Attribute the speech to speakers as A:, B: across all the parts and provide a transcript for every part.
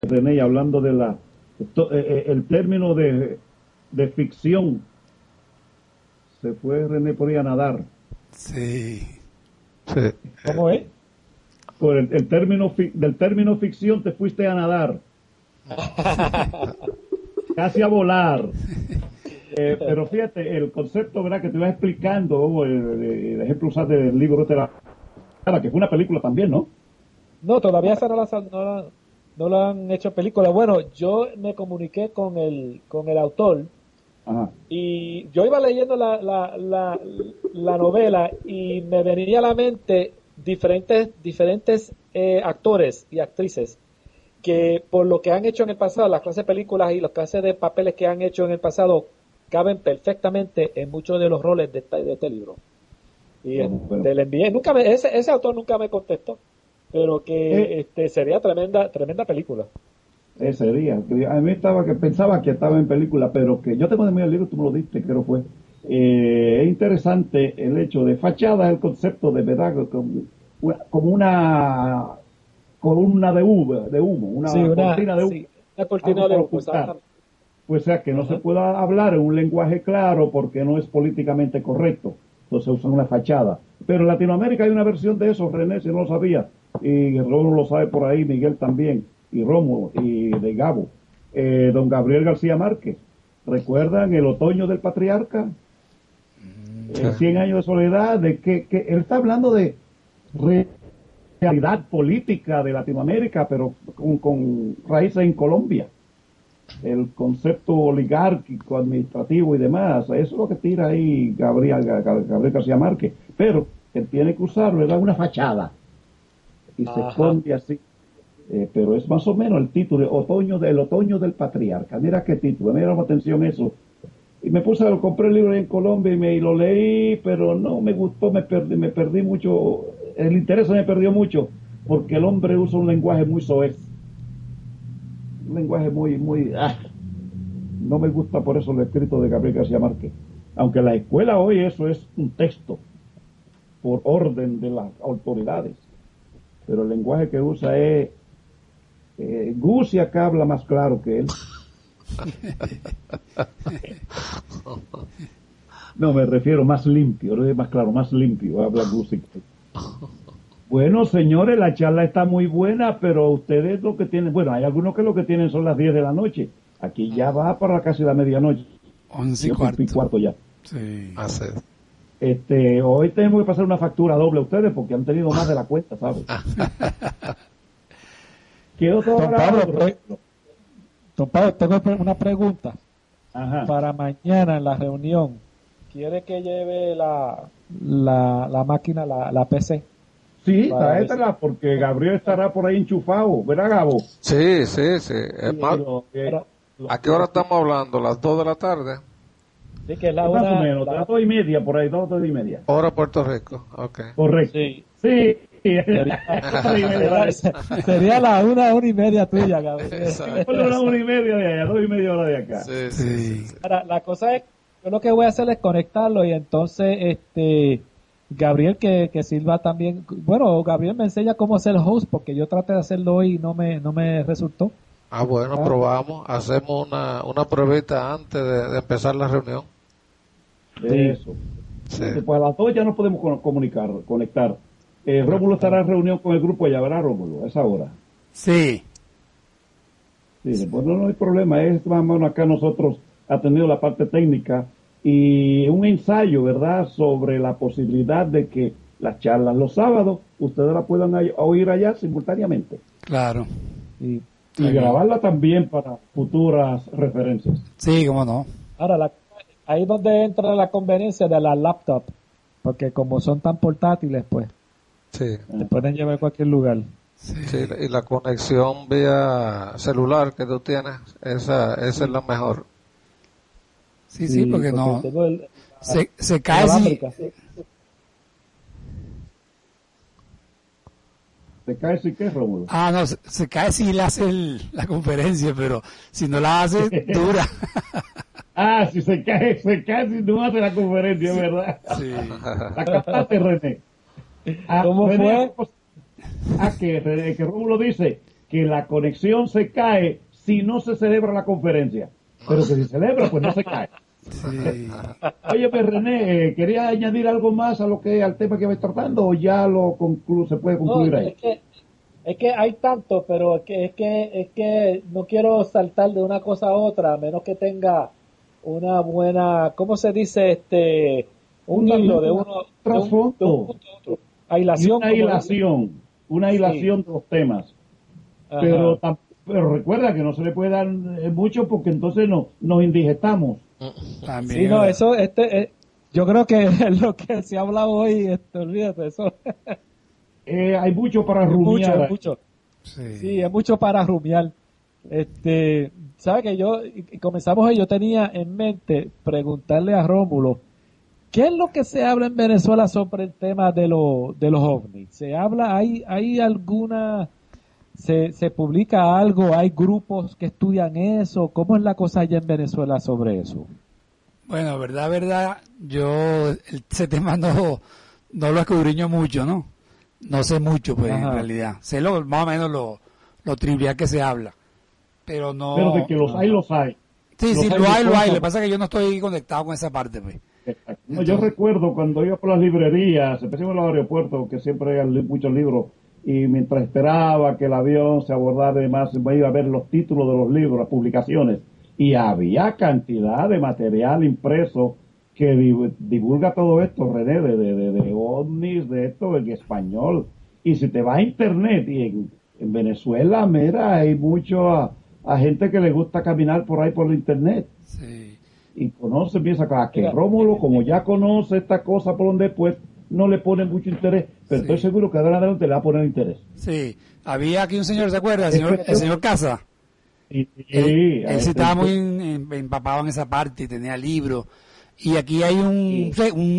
A: René, hablando de el término de ficción, se fue René por ahí a nadar.
B: Sí.
C: Sí.
D: ¿Cómo es?
A: Por del término ficción te fuiste a nadar, casi a volar. Pero fíjate, el concepto, ¿verdad?, que te iba explicando, el ejemplo usaste del libro de que fue una película también, ¿no?
D: No, todavía esa no la han hecho película. Bueno, yo me comuniqué con el autor
A: Ajá.
D: y yo iba leyendo la novela y me venía a la mente diferentes actores y actrices que por lo que han hecho en el pasado, las clases de películas y las clases de papeles que han hecho en el pasado, caben perfectamente en muchos de los roles de este libro. Y
A: Bueno,
D: te le envié, ese autor nunca me contestó, pero
A: eh,
D: que sería tremenda película.
A: ese día, a mí pensaba que estaba en película, pero que yo tengo de mí el libro, tú me lo diste, creo fue. Es interesante el hecho de fachada, el concepto de verdad, como una columna de humo,
D: Sí,
A: una cortina de humo,
D: una cortina
A: algo
D: de
A: para
D: humo,
A: ocultar.
D: exactamente.
A: Pues sea que no se
D: Ajá.
A: pueda hablar en un lenguaje claro porque no es políticamente correcto. Entonces usan una fachada. Pero en Latinoamérica hay una versión de eso, René, si no lo sabía, y Rómulo lo sabe por ahí, Miguel también, y Rómulo, y de Gabo. Don Gabriel García Márquez. ¿Recuerdan el otoño del patriarca?
C: Sí.
A: 100 años de soledad, de que él está hablando de realidad política de Latinoamérica, pero con raíces en Colombia, el concepto oligárquico, administrativo y demás. Eso es lo que tira ahí Gabriel García Márquez. Pero él tiene que usar, ¿verdad?, una fachada. Y se
D: Ajá.
A: esconde así. Pero es más o menos el título, el otoño del patriarca. Mira qué título, me llamó atención eso. Y lo compré el libro en Colombia y lo leí, pero no me gustó, me perdí mucho. El interés se me perdió mucho, porque el hombre usa un lenguaje muy soez. Un lenguaje no me gusta por eso lo escrito de Gabriel García Márquez. Aunque la escuela hoy eso es un texto por orden de las autoridades. Pero el lenguaje que usa es... Gusi acá habla más claro que él. No, me refiero más limpio, no es más claro, más limpio, habla Gusi. Bueno, señores, la charla está muy buena, pero ustedes lo que tienen... Bueno, hay algunos que lo que tienen son las 10 de la noche. Aquí ya va para casi la medianoche.
B: 11:15.
A: Ya.
B: Sí.
C: Así.
A: Hoy tenemos que pasar una factura doble a ustedes porque han tenido más de la cuenta, ¿sabes? Quedó todo
D: Don
A: grabado.
D: Pablo, don Pablo, tengo una pregunta.
A: Ajá.
D: Para mañana en la reunión, ¿quiere que lleve la máquina, la PC?
A: Sí,
D: Para ver si...
A: tráetela porque Gabriel estará por ahí enchufado, ¿verdad, Gabo?
C: Sí, sí, sí. Es
A: Y
C: más,
D: Para-
C: ¿a qué hora estamos hablando? ¿Las 2 de la tarde?
D: sí, que es la
A: más o
D: una...
A: menos, de las 2:30 por ahí, 2:30.
C: Hora Puerto Rico. Ok.
A: Correcto.
D: Sí,
A: Sí.
D: sería,
A: 2:30 de
D: sería la una y media tuya, Gabriel.
C: Exacto.
A: Ponle una 1:30 de allá, 2:30 hora de acá.
C: Sí, sí, sí,
B: Sí.
C: sí.
D: Ahora, la cosa es, yo lo que voy a hacer es conectarlo y entonces, Gabriel que sirva también. Bueno, Gabriel me enseña cómo hacer el host porque yo traté de hacerlo hoy y no me resultó.
C: Ah, bueno,
D: Ah,
C: probamos. Hacemos una pruebita antes de empezar la reunión.
D: sí.
A: Eso.
C: Sí.
A: Pues a las 2 ya nos podemos conectar. Rómulo estará en reunión con el grupo allá, ¿verdad, Rómulo? A esa hora.
B: Sí.
A: Sí, después no hay problema. Es más o menos acá nosotros ha tenido la parte técnica y un ensayo, ¿verdad?, sobre la posibilidad de que las charlas los sábados ustedes la puedan oír allá simultáneamente
B: Claro.
D: Sí.
A: y
B: Está bien.
A: grabarla también para futuras referencias.
B: Sí, cómo no.
D: Ahora, ahí donde entra la conveniencia de la laptop, porque como son tan portátiles, pues,
C: Sí.
D: se pueden llevar a cualquier lugar.
C: Sí, y la conexión vía celular que tú tienes, esa es la mejor.
B: Sí, sí, porque
D: porque
B: no.
D: tengo
B: Se cae si.
D: inalámbrica.
A: ¿Te cae si qué, Rómulo?
B: Ah, no, se cae si le hace la conferencia, pero si no la hace, dura.
A: Si se cae si no hace la conferencia, ¿verdad?
B: Sí.
A: La captaste, René.
D: ¿Cómo
A: René,
D: fue?
A: que Rómulo dice que la conexión se cae si no se celebra la conferencia. Pero que si se celebra, pues no se cae.
B: Sí.
A: Oye, pues René, ¿quería añadir algo más al tema que me tratando o ya se puede
D: No,
A: concluir ahí?
D: es que hay tanto, pero es que no quiero saltar de una cosa a otra, a menos que tenga una buena, ¿cómo se dice? Un hilo de uno, de un
A: trasfondo
D: punto a otro.
A: y
D: Aislación, como dice.
A: una
D: Sí,
A: hilación de los temas.
D: ajá.
A: Pero recuerda que no se le puede dar mucho porque entonces nos indigestamos.
B: También
D: Sí,
B: es
D: no,
B: verdad.
D: eso, yo creo que lo que se ha hablado hoy, olvídate, eso
A: Hay mucho para
D: es mucho,
A: rumiar
D: es
A: ahí.
D: mucho. Sí,
B: Sí.
D: es mucho para rumiar. Sabe que y comenzamos hoy, yo tenía en mente preguntarle a Rómulo, ¿qué es lo que se habla en Venezuela sobre el tema de los ovnis? ¿Se habla, hay alguna, se publica algo, hay grupos que estudian eso? ¿Cómo es la cosa allá en Venezuela sobre eso?
B: Bueno, verdad, yo ese tema no lo escudriño mucho, ¿no? No sé mucho, pues, en
D: Ajá,
B: realidad. Sé más o menos lo trivial que se habla, pero
A: Pero de
B: no...
A: que los hay,
D: ajá.
A: los hay.
B: Sí, sí,
A: Los hay
B: lo
A: de
B: hay, lo hay. Lo
A: forma.
B: que pasa es que yo no estoy conectado con esa parte, pues.
A: Exacto. No, yo
B: Entonces,
A: recuerdo cuando iba por las librerías, especialmente en los aeropuertos, que siempre hay muchos libros, y mientras esperaba que el avión se abordara y demás, me iba a ver los títulos de los libros, las publicaciones, y había cantidad de material impreso que divulga todo esto, René, de ovnis, de esto en español. Y si te vas a internet y en Venezuela, mira, hay mucho a gente que le gusta caminar por ahí por el internet
B: sí,
A: y conoce, piensa que
D: Mira,
A: Rómulo, como ya conoce esta cosa por donde, pues no le pone mucho interés, pero estoy
B: sí,
A: seguro que de ahora en adelante le va a poner interés.
B: sí. Había aquí un señor, ¿se acuerda?
A: Es
B: El
A: cuestión,
B: señor Casa.
A: y,
B: Él sí estaba muy empapado en esa parte y tenía libros. Y aquí hay
A: y-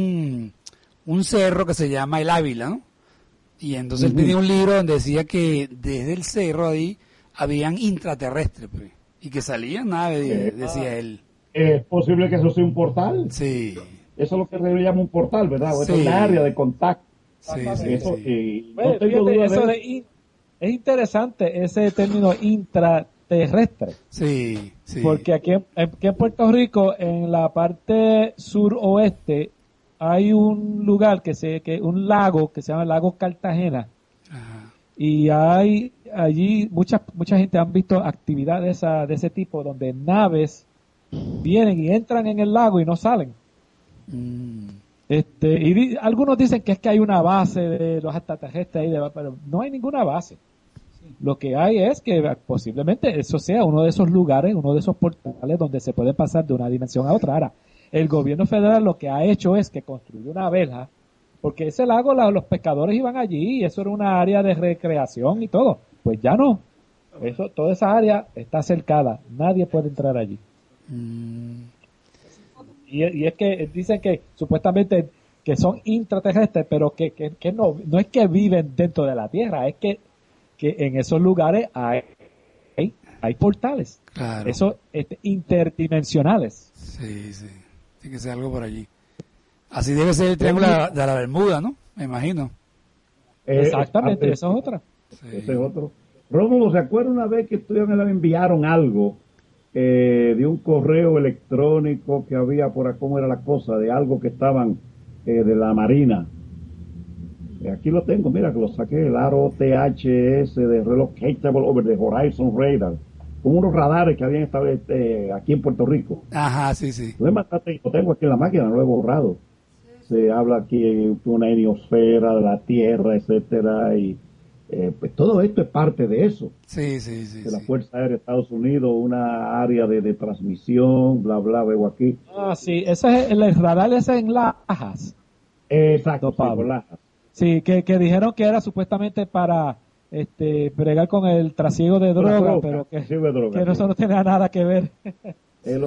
B: un cerro que se llama el Ávila, ¿no? Y entonces él tenía
A: ujú.
B: un libro donde decía que desde el cerro ahí habían intraterrestres, pues, y que salían naves,
A: Eh,
B: decía él.
A: es posible que eso sea un portal.
B: Sí,
A: Eso es lo que se llama un portal, ¿verdad? O eso es la área
B: sí,
A: de contacto.
B: sí, sí,
A: Eso,
B: sí,
A: y no
D: pues,
A: tengo
D: fíjate,
A: duda de eso.
D: es interesante ese término intraterrestre.
B: sí, sí.
D: Porque aquí en Puerto Rico, en la parte suroeste, hay un lugar un lago que se llama el lago Cartagena.
B: Ajá.
D: Y hay allí mucha gente han visto actividad de ese tipo, donde naves vienen y entran en el lago y no salen.
B: Mm,
D: Algunos dicen que es que hay una base de los extraterrestres ahí, pero no hay ninguna base. Lo que hay es que posiblemente eso sea uno de esos lugares, uno de esos portales donde se puede pasar de una dimensión a otra. Ahora, el gobierno federal lo que ha hecho es que construyó una verja, porque ese lago los pescadores iban allí y eso era una área de recreación y todo. Pues ya no. Toda esa área está cercada, nadie puede entrar allí.
B: mm,
D: Y es que dicen que supuestamente que son intraterrestres, pero que no es que viven dentro de la Tierra, es que en esos lugares hay portales,
B: claro,
D: esos interdimensionales.
B: sí, sí. Tiene que ser algo por allí. Así debe ser el
A: Pues
B: triángulo
A: mira,
B: de la Bermuda, ¿no? Me imagino.
D: Exactamente, eso es
A: ese
D: otra.
A: es
B: Sí.
A: otro. Rómulo, ¿se acuerda una vez que me enviaron algo de un correo electrónico que había por acá, cómo era la cosa, de algo que estaban de la Marina? Aquí lo tengo, mira, que lo saqué, el ROTHS de Relocatable Over the Horizon Radar, con unos radares que habían estado aquí en Puerto Rico.
B: Ajá, sí, sí.
A: Lo tengo aquí en la máquina, no lo he borrado. Se habla aquí de una heliosfera, de la Tierra, etcétera, y pues todo esto es parte de eso,
B: Sí, sí, sí,
A: de la
B: sí.
A: Fuerza Aérea de Estados Unidos, una área de transmisión, bla, bla, veo aquí.
D: Ah, sí, ese es el radar ese en Lajas,
A: Exacto,
D: don
A: sí, por
D: Pablo.
A: la...
D: Sí, que dijeron que era supuestamente para bregar con el trasiego de
A: Por las
D: droga,
A: drogas,
D: pero
A: recibe
D: que
A: drogas,
D: eso
A: sí.
D: no tenía nada que ver.
A: El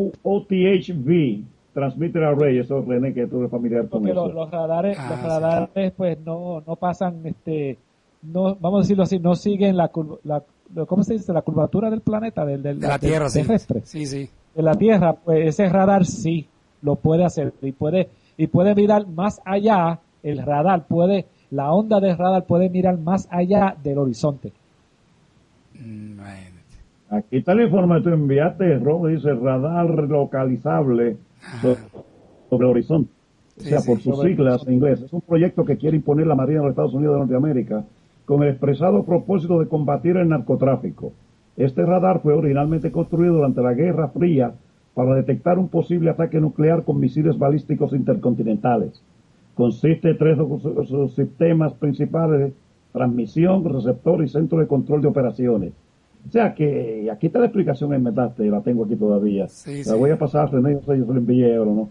A: OTHV, Transmitter Array, eso René, que tú eres familiar con
D: Porque
A: eso.
D: los
B: Ah, sí.
D: radares pues no pasan, no, vamos a decirlo así, no siguen ¿cómo se dice? La curvatura del planeta,
B: De la
D: del
B: Tierra, sí.
D: terrestre,
B: Sí, sí.
D: de la Tierra. Pues ese radar sí lo puede hacer y puede mirar más allá. El radar la onda del radar puede mirar más allá del horizonte.
B: Imagínate.
A: Aquí está el informe que tú enviaste, Rob, dice radar localizable sobre Horizonte. O
B: Sí,
A: sea,
B: sí.
A: por sus
D: Sobre
A: siglas
D: Horizonte.
A: en inglés. Es un proyecto que quiere imponer la Marina de los Estados Unidos de Norteamérica con el expresado propósito de combatir el narcotráfico. Este radar fue originalmente construido durante la Guerra Fría para detectar un posible ataque nuclear con misiles balísticos intercontinentales. Consiste de tres sistemas principales: transmisión, receptor y centro de control de operaciones. O sea que aquí está la explicación en Metate, la tengo aquí todavía.
B: Sí,
A: La voy
B: sí.
A: a pasar a René, no sé, yo se lo envié ahora, ¿no?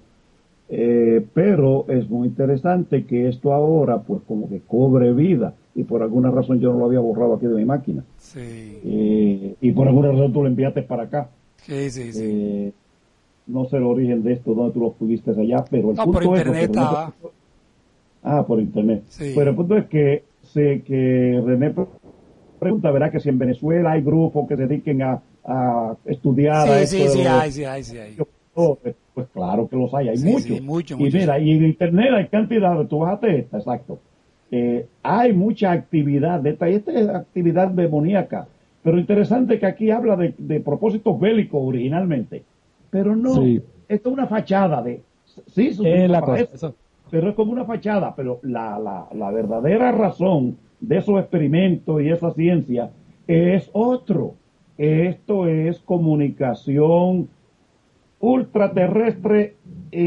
A: Pero es muy interesante que esto ahora pues como que cobre vida y por alguna razón yo no lo había borrado aquí de mi máquina.
B: Sí.
A: Y por alguna razón tú lo enviaste para acá.
B: Sí, sí, sí.
A: No sé el origen de esto, dónde tú lo tuviste allá, pero el
B: No, por
A: punto es...
B: internet estaba.
A: Por internet.
B: Sí.
A: Pero el punto es que, que René pregunta, ¿verdad? Que si en Venezuela hay grupos que se dediquen a estudiar a
B: Sí,
A: esto
B: sí,
A: de
B: sí,
A: los...
B: hay, sí, hay, sí, hay.
A: Pues claro que los hay
B: Sí,
A: muchos.
B: sí, mucho,
A: Y
B: mucho,
A: mira,
B: sí.
A: y en internet hay cantidad, tú bájate esta, exacto. Hay mucha actividad, esta es actividad demoníaca, pero interesante que aquí habla de propósitos bélicos originalmente, pero no,
D: Sí.
A: esto es una fachada sí,
D: Es la
A: para
D: cosa.
A: eso,
D: Eso.
A: pero es como una fachada, pero la verdadera razón de esos experimentos y esa ciencia es otro. Esto es comunicación ultraterrestre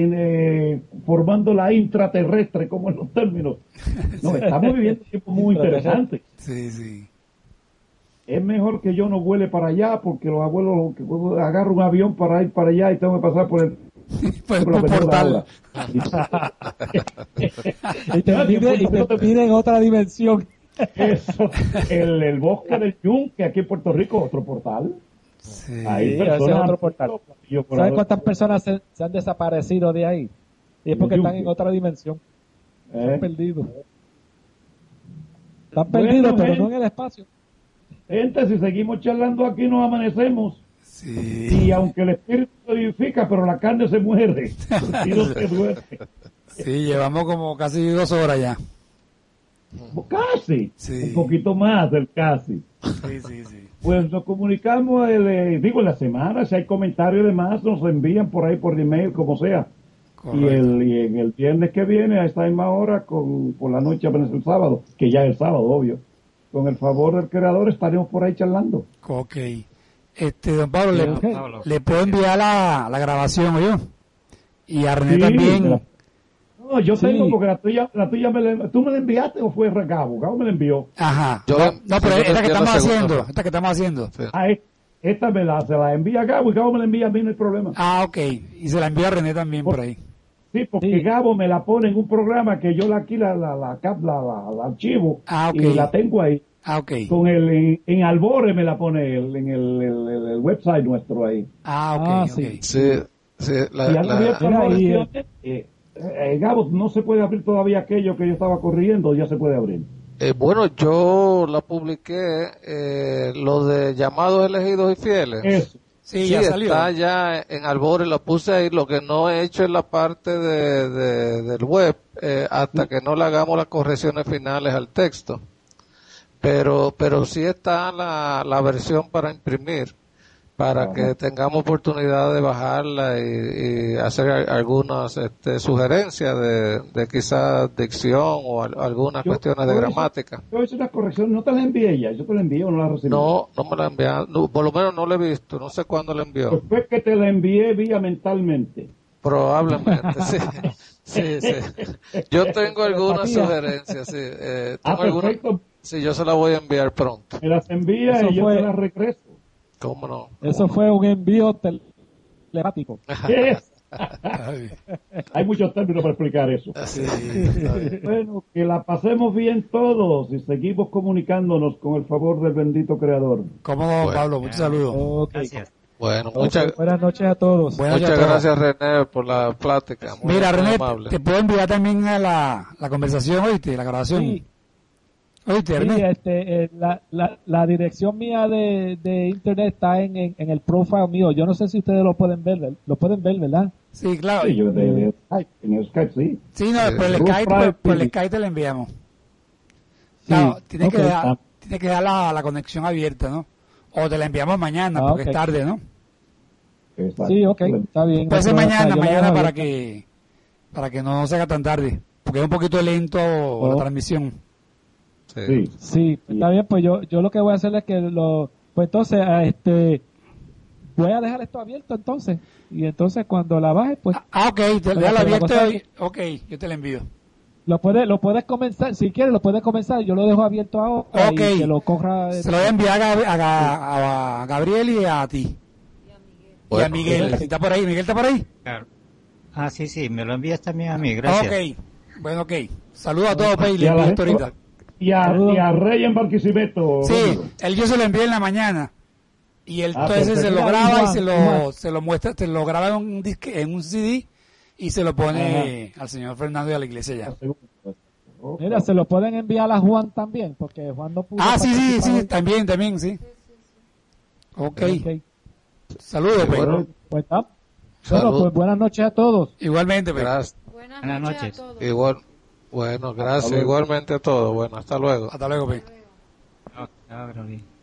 A: formando la intraterrestre, como en los términos. No, estamos viviendo tiempos muy interesantes.
B: Sí, sí.
A: Es mejor que yo no vuele para allá porque los abuelos que agarro un avión para ir para allá y tengo que pasar por el
B: Pues
A: por la
B: por
A: mejor
B: portal.
A: ahora.
D: Y te pide en otra dimensión.
A: Eso, el bosque del Yunque aquí en Puerto Rico, otro portal.
B: Sí.
A: Hay
D: Sí, ese es
A: personas
D: otro portal.
A: yo por
D: ¿Sabes
A: ahí-
D: cuántas personas se han desaparecido de ahí? Y es porque están en otra dimensión. Están perdidos. Están
A: Bueno,
D: perdidos, pero
A: gente.
D: no en el espacio.
A: Gente, si seguimos charlando aquí nos amanecemos.
B: Sí.
A: Y aunque el espíritu se vivifica, pero la carne se muere. Y no se duerme.
B: Sí, llevamos como casi 2 horas ya.
A: Casi.
B: Sí.
A: Un poquito más del casi.
B: Sí, sí, sí.
A: Pues nos comunicamos, en la semana, si hay comentarios de más, nos envían por ahí por email, como sea.
B: Correcto.
A: Y en el viernes que viene, a esta misma hora, por la noche, apenas el sábado, que ya es el sábado, obvio. Con el favor del creador estaremos por ahí charlando.
B: Ok. Don Pablo, le puedo enviar la grabación, ¿o yo? Y a René
A: Sí,
B: también.
A: No, yo
D: Sí.
A: tengo, porque la tuya ¿tú me la enviaste o fue Gabo? Gabo me la envió.
B: Ajá.
C: Yo-
B: No, pero
C: yo le
B: esta que
C: envié la
B: estamos
C: segunda,
B: haciendo.
C: pues.
B: Esta que estamos haciendo.
C: Sí.
A: Esta se la envía a Gabo y Gabo me la envía a mí, no hay problema.
B: Ah, ok. Y se la envía a René también por ahí.
A: Sí, porque
D: Sí.
A: Gabo me la pone en un programa que yo aquí la archivo
B: Ah, ok.
A: y la tengo ahí.
B: Ah, ok.
A: Con en Albore me la pone en el website nuestro ahí.
B: Ah, ok.
D: Ah,
B: ok.
D: sí.
C: Sí, sí,
A: Y han abierto
D: Mira,
A: las
D: y,
A: versiones, Gabo, no se puede abrir todavía aquello que yo estaba corriendo, ya se puede abrir.
C: bueno, yo la publiqué, lo de llamados elegidos y fieles.
A: Eso.
B: Sí,
C: Sí,
B: ya salió.
C: está ya en Albore, la puse ahí. Lo que no he hecho es la parte del web, hasta que no le hagamos las correcciones finales al texto. Pero sí está la versión para imprimir, para
A: Ajá.
C: que tengamos oportunidad de bajarla y hacer algunas sugerencias de quizás dicción o algunas cuestiones de gramática.
A: Yo hice una corrección, no te la envié ya, yo te la envié o no la recibí.
C: No me la enviaron, no, por lo menos no la he visto, no sé cuándo la envió.
A: Pues fue que te la envié vía mentalmente.
C: Probablemente, sí. Sí, sí. Yo tengo algunas sugerencias, sí. Tengo algunas,
A: Perfecto,
C: sí, yo se la voy a enviar pronto.
A: me las envía
D: Eso
A: y yo
D: fue-
A: te las regreso.
C: ¿Cómo no?
D: Eso fue un envío telemático.
A: Yes.
B: Ay,
A: Hay muchos términos para explicar eso.
C: Sí, está bien.
A: Bueno, que la pasemos bien todos y seguimos comunicándonos con el favor del bendito Creador.
B: ¿Cómo no,
C: Bueno.
B: Pablo? Muchos saludos.
D: Ok.
E: Gracias.
C: Bueno,
D: Ok,
C: muchas
D: buenas noches a todos.
B: Buenas noches a
C: muchas
B: todos.
C: gracias René por la plática. Muy,
B: Mira,
C: muy
B: René,
C: amable.
B: te puedo enviar también a la conversación, ¿oíste? La grabación.
D: Sí.
B: ¿Oíste,
D: Sí,
B: René?
D: la dirección mía de internet está en el profile mío. Yo no sé si ustedes lo pueden ver, ¿verdad?
B: Sí, claro.
A: Sí, yo de Skype, en el Skype sí.
B: Sí, no, por el
A: Roof
B: Skype,
A: Drive
B: por el
A: TV.
B: Skype te la enviamos.
A: Sí.
B: Claro, tienes
A: Ok.
B: que dejar la conexión abierta, ¿no? O te la enviamos mañana, porque
D: ok.
B: es tarde, ¿no?
A: Exacto.
D: Sí, ok, está bien.
B: Puede ser
D: Pero, o sea,
B: mañana,
D: yo la
B: mañana
D: dejo
B: para
D: abierta.
B: que no se haga tan tarde. Porque es un poquito lento la transmisión.
C: Sí.
A: Sí.
D: Sí, está bien, pues yo lo que voy a hacer es que pues entonces, voy a dejar esto abierto entonces, y entonces cuando la baje, pues,
B: Ok,
D: pero
B: déjalo
D: la
B: abierto.
D: cosa es que
B: Ok, yo te la envío.
D: lo puedes comenzar, si quieres lo puedes comenzar, yo lo dejo abierto ahora
B: Ok,
D: y que lo corra.
B: se lo voy a enviar a Gabriel y a ti. Y a
C: Bueno,
B: Miguel. Si está por ahí, ¿Miguel está por ahí?
E: Claro. Ah, sí, sí, me lo envías también a mí, gracias.
B: Ok, bueno, ok. Saludos a todos, Pei,
A: Y
B: le
A: a la
B: envío esto
A: gente,
B: ahorita.
A: y a Rey en Barquisimeto,
B: Sí,
A: Rómulo.
B: yo se lo envié en la mañana. Y él entonces se
A: perfecto.
B: lo
D: Mira,
B: graba y
D: Juan.
B: se lo muestra, se lo graba en un CD y se lo pone al señor Fernando y a la iglesia ya.
A: Ok.
D: Mira, se lo pueden enviar a Juan también, porque Juan no pudo
B: Ah, sí,
D: participar hoy.
B: también, sí. Ok,
D: Ok,
B: saludos, Pei.
C: Bueno,
D: pues está. Bueno,
C: salud.
D: pues buenas noches a todos.
B: Igualmente, Pei.
C: Gracias.
F: Buenas
E: Buenas
F: noches
E: noches.
F: a todos.
C: Igual. Bueno, gracias.
A: luego.
C: Igualmente a todos. Bueno, hasta luego.
B: Hasta luego, Pei.
E: Ah, bien.